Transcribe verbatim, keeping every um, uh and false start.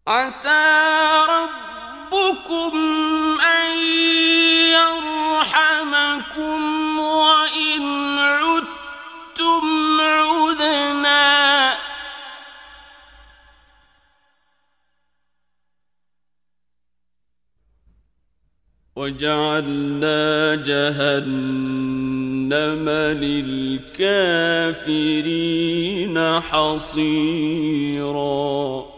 عسى ربكم أن يرحمكم وإن عدتم عدنا وجعلنا جهنم للكافرين حصيراً